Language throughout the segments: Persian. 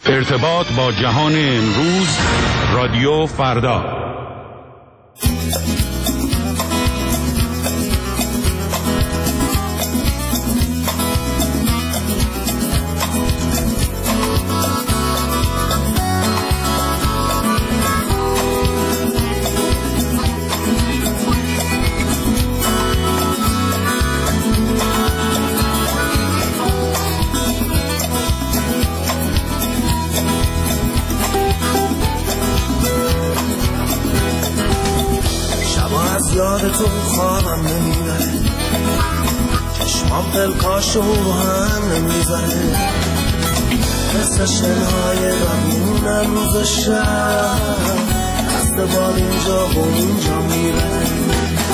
ارتباط با جهان امروز، رادیو فردا. یادتون خوابم نمیبره، چشمام پلکاشو هم نمیذاره، مثل شنهای بمونم روز شب، دست باد اینجا و اینجا میبره.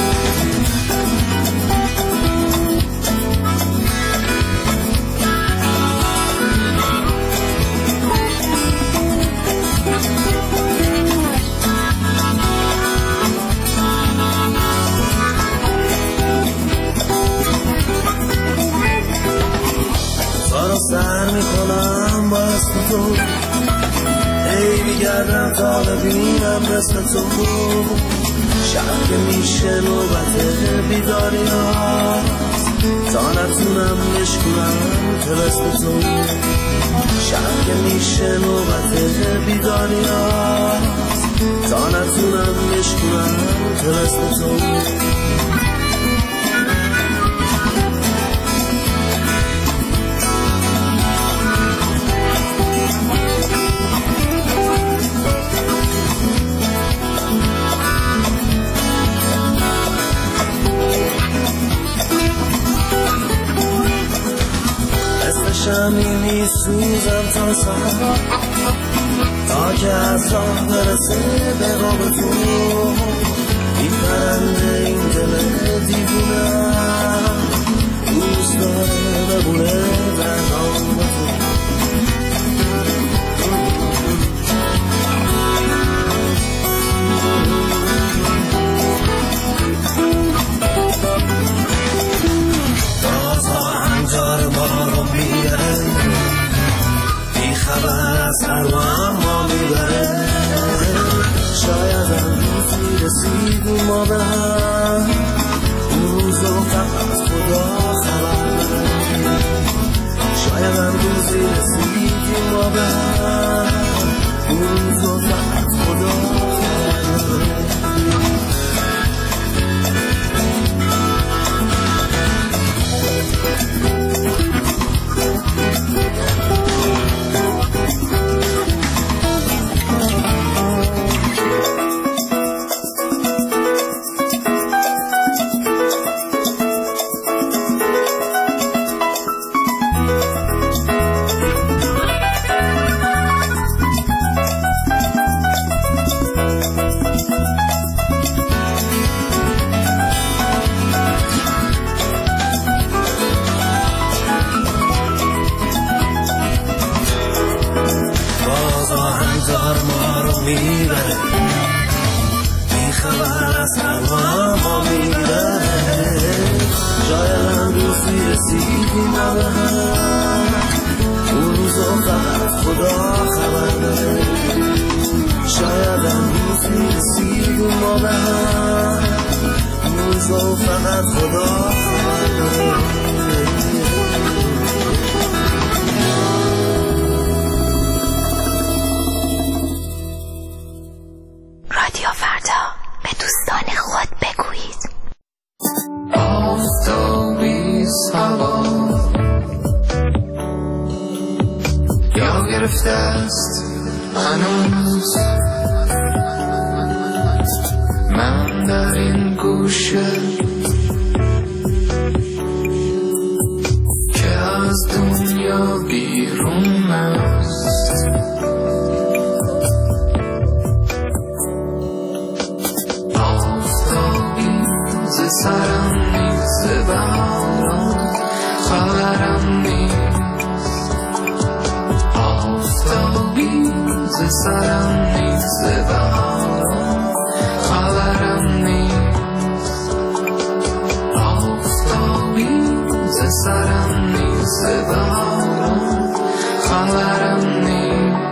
سر میکنم با اسم تو، ای میگردم تا ببینم مثل تو، شب که میشه نوبت بیداری هاست، تا نتونم بشکنم که مثل تو، شب که میشه نوبت بیداری هاست، تا نتونم بشکنم که مثل تو. شمی میسوزم تا سهر، تا که از راه برسه به قاب تو، این پرنده این دل دیوونه دوست داره ببونه در نام تو. بازها همجار ما رو میبره، بی خبر از هر ما میبره، شاید هم روزی رسیدیم ما به هم، اون روز رو فقط خدا خبر داره، شاید هم روزی رسیدیم ما به هم، اون روز رو فقط خدا خبر داره. ما رو میبره، بی خبر از هر ما میبره، شاید هم روزی رسیدیم ما به هم، اون روزو فقط خدا خبر داره، شاید هم روزی رسیدیم ما به هم، اون روزو فقط خدا خبر داره. رادیو فردا، به دوستان خود بگویید. آفتابی هوا یا گرفته است هنوز، من در این گوشه که از دنیا بیرون است، سرم نیست بهاران خبرم نیست، آفتابی ز سرم نیست بهاران خبرم نیست، آفتابی ز سرم نیست بهاران خبرم نیست.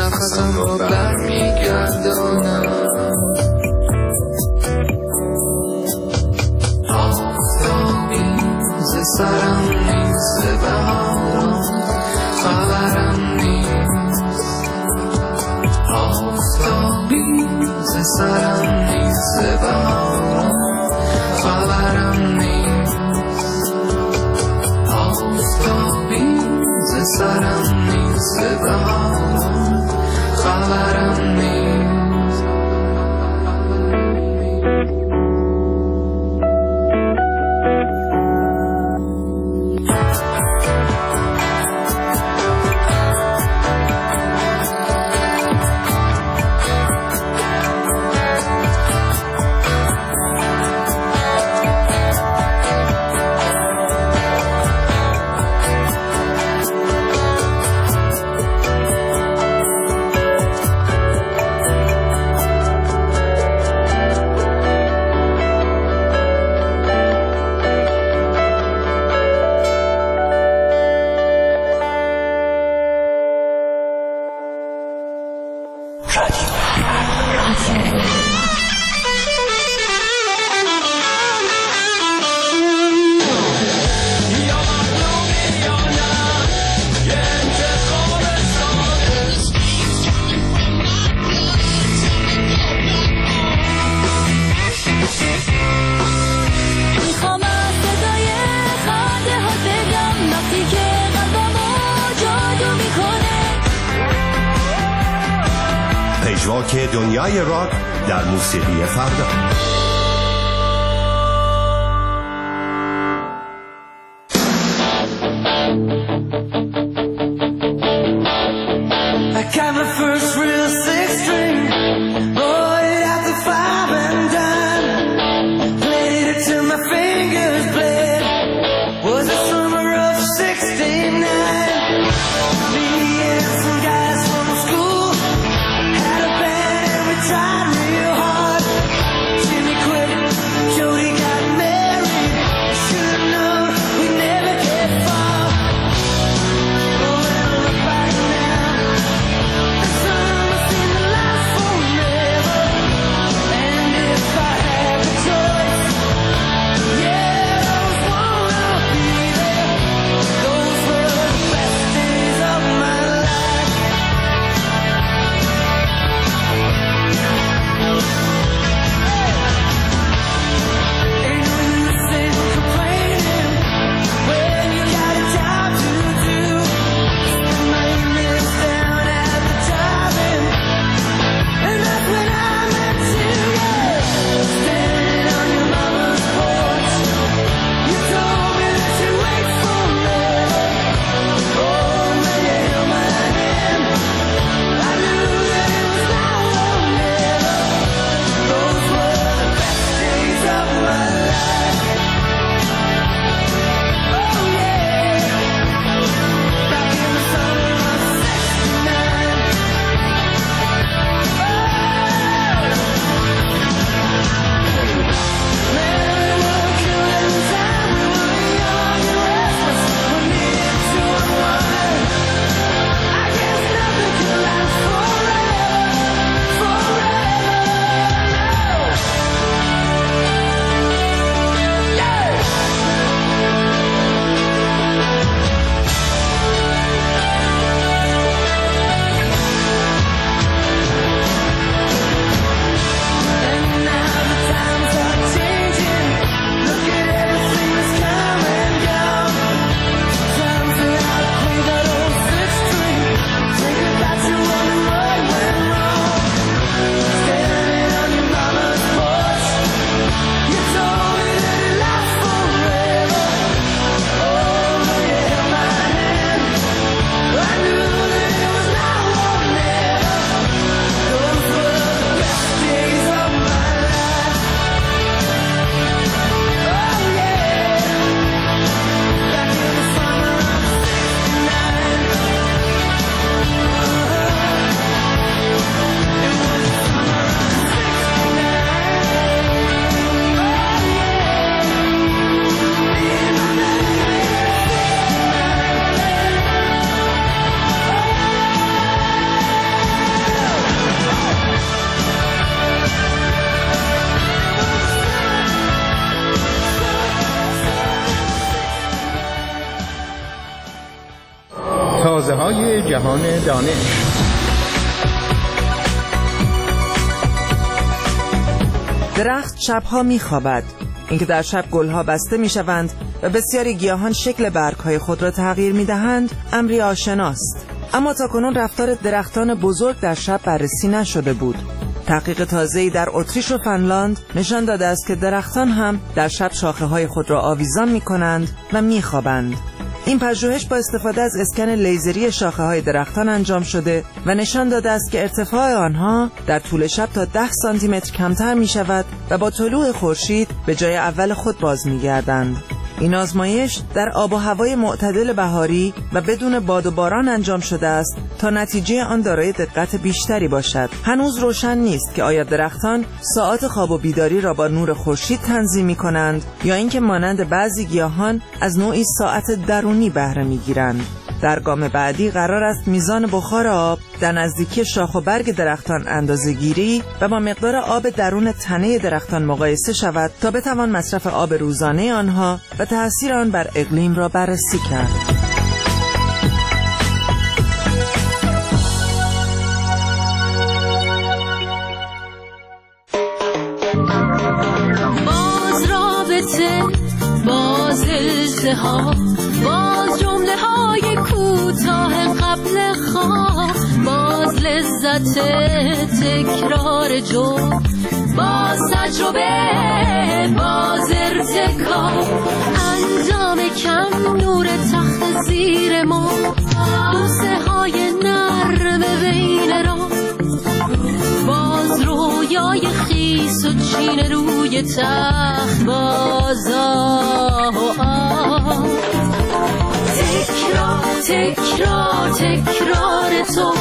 نفسم رو برمیگردانم. آفتابی ز سرم نیست بهاران خبرم نیست. آفتابی ز سرم نیست بهاران خبرم نیست. آفتابی ز سرم نیست بهاران خبرم نیست. پژواک دنیای راک در موسیقی فردا. Never مغازه‌های جهان دانش. درخت شبها می‌خوابد. اینکه در شب گلها بسته می‌شوند و بسیاری گیاهان شکل برگ‌های خود را تغییر می‌دهند امری آشناست. اما تاکنون رفتار درختان بزرگ در شب بررسی نشده بود. تحقیق تازه‌ای در اتریش و فنلاند نشان داده است که درختان هم در شب شاخه‌های خود را آویزان می‌کنند و می‌خوابند. این پژوهش با استفاده از اسکن لیزری شاخه‌های درختان انجام شده و نشان داده است که ارتفاع آنها در طول شب تا 10 سانتی متر کمتر می‌شود و با طلوع خورشید به جای اول خود باز می‌گردند. این آزمایش در آب و هوای معتدل بهاری و بدون باد و باران انجام شده است تا نتیجه آن دارای دقت بیشتری باشد. هنوز روشن نیست که آیا درختان ساعات خواب و بیداری را با نور خورشید تنظیم می‌کنند یا اینکه مانند بعضی گیاهان از نوعی ساعت درونی بهره می‌گیرند. در گام بعدی قرار است میزان بخار آب در نزدیکی شاخ و برگ درختان اندازه‌گیری و با مقدار آب درون تنه درختان مقایسه شود تا بتوان مصرف آب روزانه آنها و تأثیر آن بر اقلیم را بررسی کرد. باز رابطه، باز التهاب، باز جمله های کوتاه قبل خواب، باز لذت تکرار جرم، باز تجربه، باز ارتکاب، انجام کم، نور تخت زیر ما، بوسه های نرم بین را، باز رویای خیس و چین روی تخت، باز تکرار تو،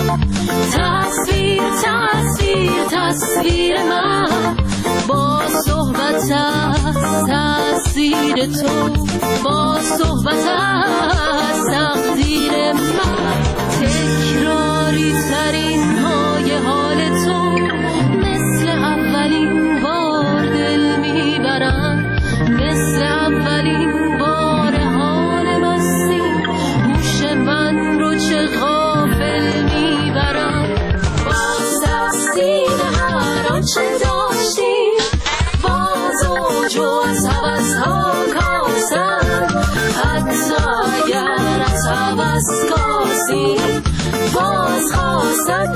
تصویر من، با صحبت از تأثیر تو، با صحبت از تقدیر من، تکراری ترین های حال تو، مثل اولین بار دل میبرم، مثل اولین بار حال مستی، گوش من رو چه غافل میبرم، باز تفسیر هر آنچه داشتیم، باز اوج و از حوضها کاسم، حتی اگر از حوض کاسیم، باز خواستم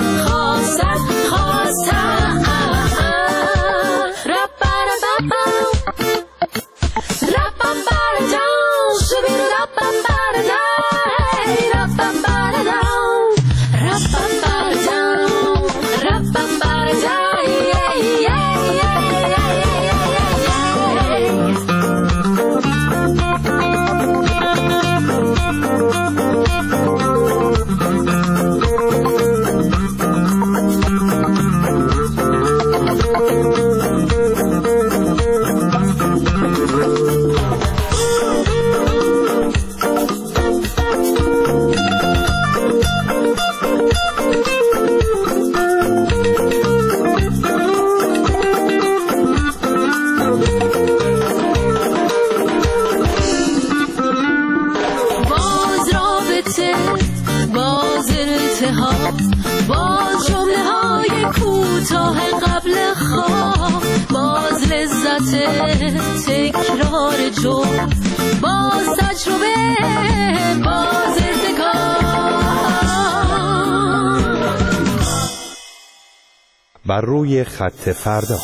باز جمله های کوتاه قبل خواب، باز لذت تکرار جرم، باز تجربه، باز ارتکاب. بر روی خط فردا.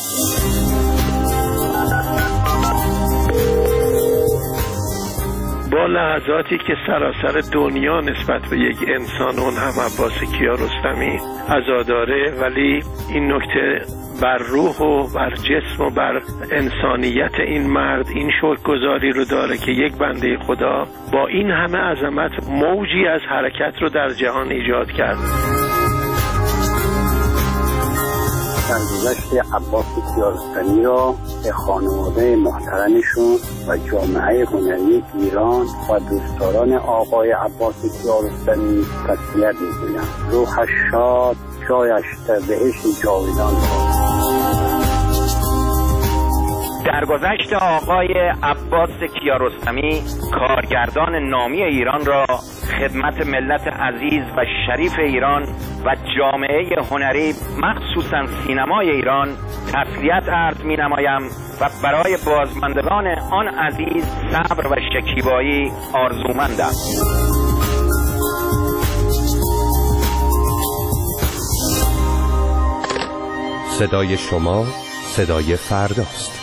با لحظاتی که سراسر دنیا نسبت به یک انسان، اون هم عباس کیارستمی عزاداره، ولی این نکته بر روح و بر جسم و بر انسانیت این مرد این شکرگزاری رو داره که یک بنده خدا با این همه عظمت موجی از حرکت رو در جهان ایجاد کرد. سرگذشت عباس کیارستمی را به خانواده محترمشون و جامعه هنری ایران و دوستداران آقای عباس کیارستمی تسلیت می‌گویم. روحش شاد، جایش در بهشت جاودان باد. درگذشت آقای عباس کیارستمی کارگردان نامی ایران را خدمت ملت عزیز و شریف ایران و جامعه هنری مخصوصا سینمای ایران تسلیت عرض می نمایم و برای بازماندگان آن عزیز صبر و شکیبایی آرزومندم. صدای شما صدای فرداست.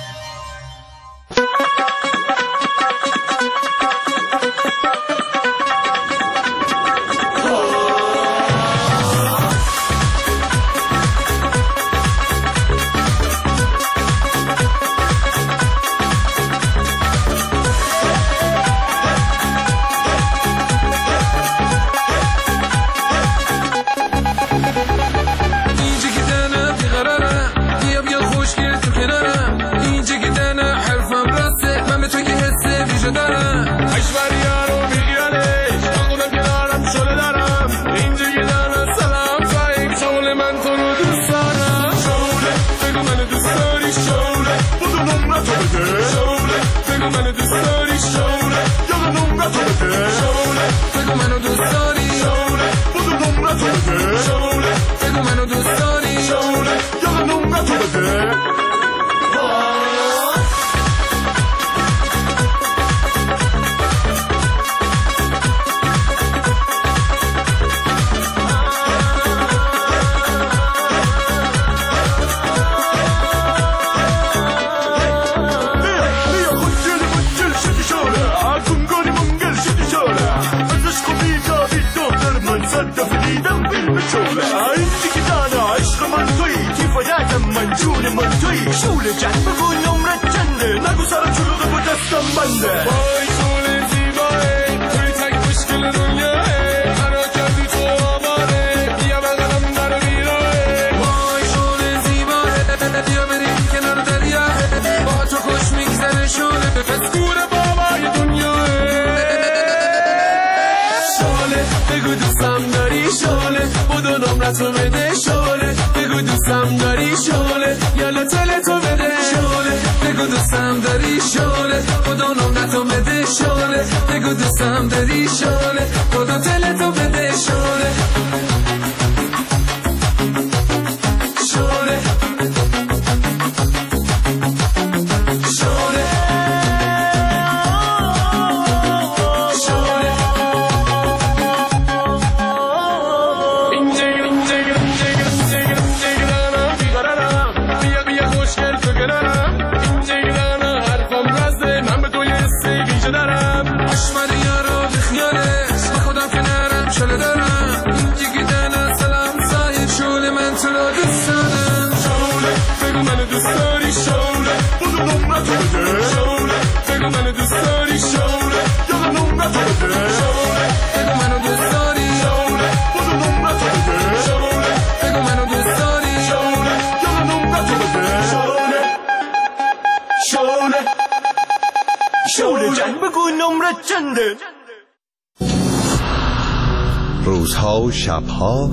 روزها و شبها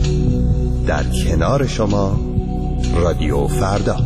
در کنار شما رادیو فردا.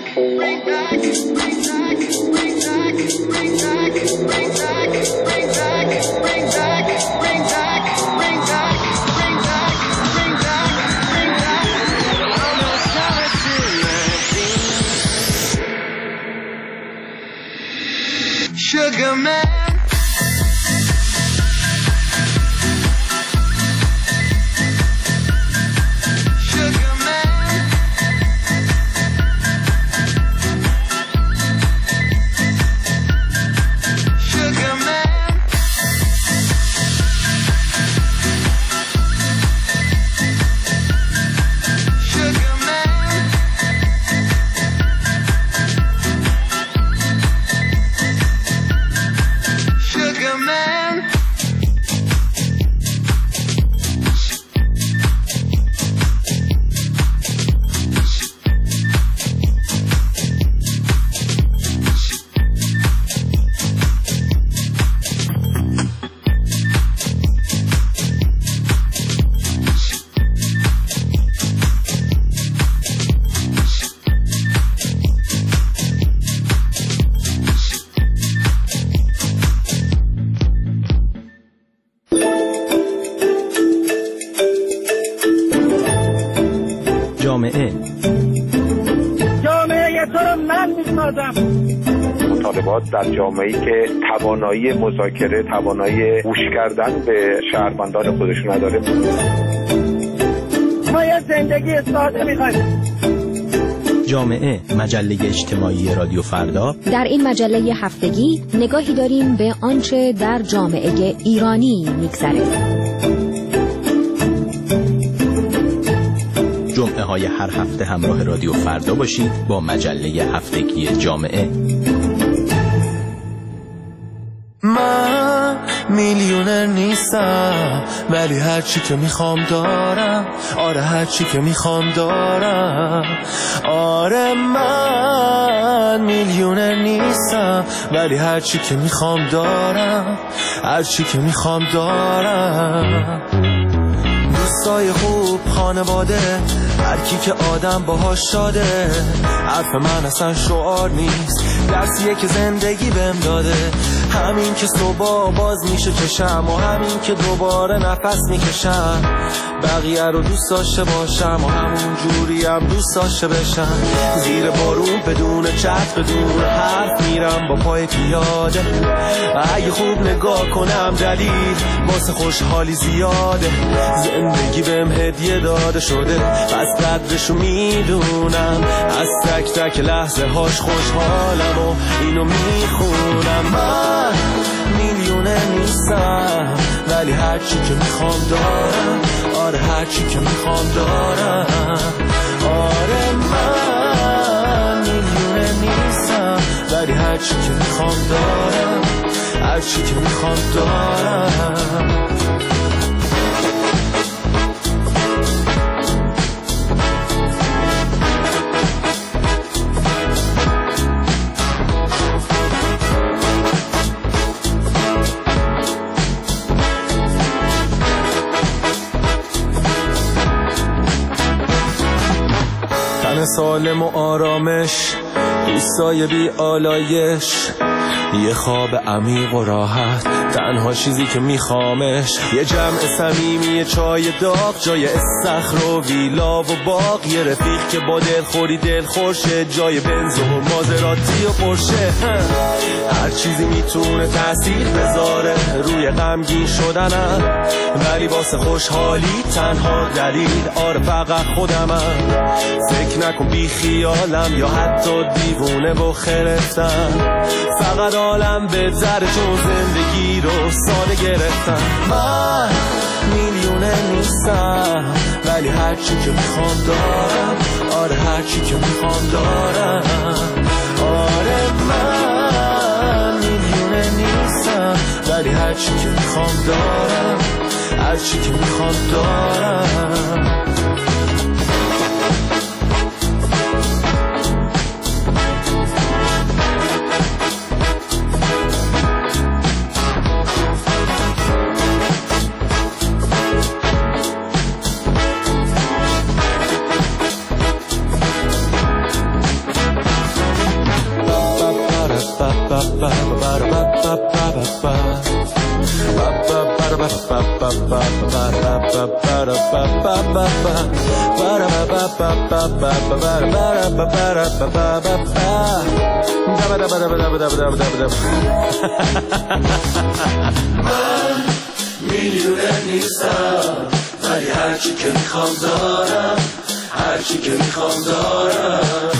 Sugar man. جامعه تو رو من میسازم. مطالبات در جامعه‌ای که توانایی مذاکره، توانایی گوش کردن به شهروندان خودشون نداره. ما یه زندگی ساده میخوایم. جامعه، مجله اجتماعی رادیو فردا. در این مجله هفتگی نگاهی داریم به آنچه در جامعه ایرانی میگذره. جمعه های هر هفته همراه رادیو فردا باشید با مجله هفتگی جامعه. من میلیونر نیستم ولی هرچی که میخوام دارم. آره هرچی که میخوام دارم. آره من میلیونر نیستم ولی هرچی که میخوام دارم. هرچی که میخوام دارم. دوستای خوب، خانواده، هر کی که آدم باهاش شاده. حرف من اصلا شعار نیست، درسیه که زندگی بهم داده. همین که صبح باز میشه چشم و همین که دوباره نفس میکشم. بقیه رو دوست داشته باشم و همون جوری هم دوست داشته بشم. زیر بارون بدون چتر بدون حرف میرم با پای پیاده. اگه خوب نگاه کنم دلیل واسه خوشحالی زیاده. زندگی بهم هدیه داده شده پس قدرشو میدونم. از تک تک لحظه هاش خوشحالم و اینو میخونم. من میلیونه نیستم ولی هرچی که میخوام دارم. آره هرچی که میخوام دارم. آره من میلیونه نیستم ولی هرچی که میخوام دارم. هرچی که میخوام دارم. سالم و آرامش، ایستای بی آلایش، یه خواب عمیق و راحت، تنها چیزی که میخوامش. یه جمع صمیمی، چای داغ، جای استخر و ویلا و باغ. یه رفیق که با دلخوری دلخورشه، جای بنز و مازراتی و پرشه. هر چیزی میتونه تأثیر بذاره روی غمگین شدنم، ولی واسه خوشحالی تنها دلیل آره فقط خودمم. فکر نکن بی خیالم یا حتی دیوونه و خرفتم. فقط عالم بذره چون زندگی رو ساده گرفتم. من میلیونه نیستم ولی هرچی که میخوام دارم. آره هرچی که میخوام دارم. آره من میلیونه نیستم ولی هرچی که میخوام دارم. هرچی که میخوام دارم. من میلیونر نیستم ولی هرچی که میخوام دارم، هرچی که میخوام دارم.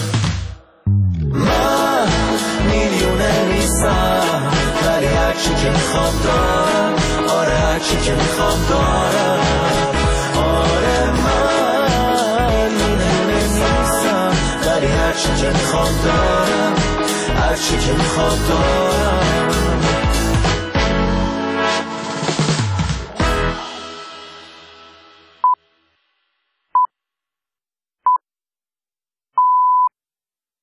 من میلیونر نیستم ولی هرچی که میخوام دارم، آره هرچی که میخوام دارم. آره من میلیونر نیستم ولی هرچی که میخوام دارم، هرچی که میخوام دارم.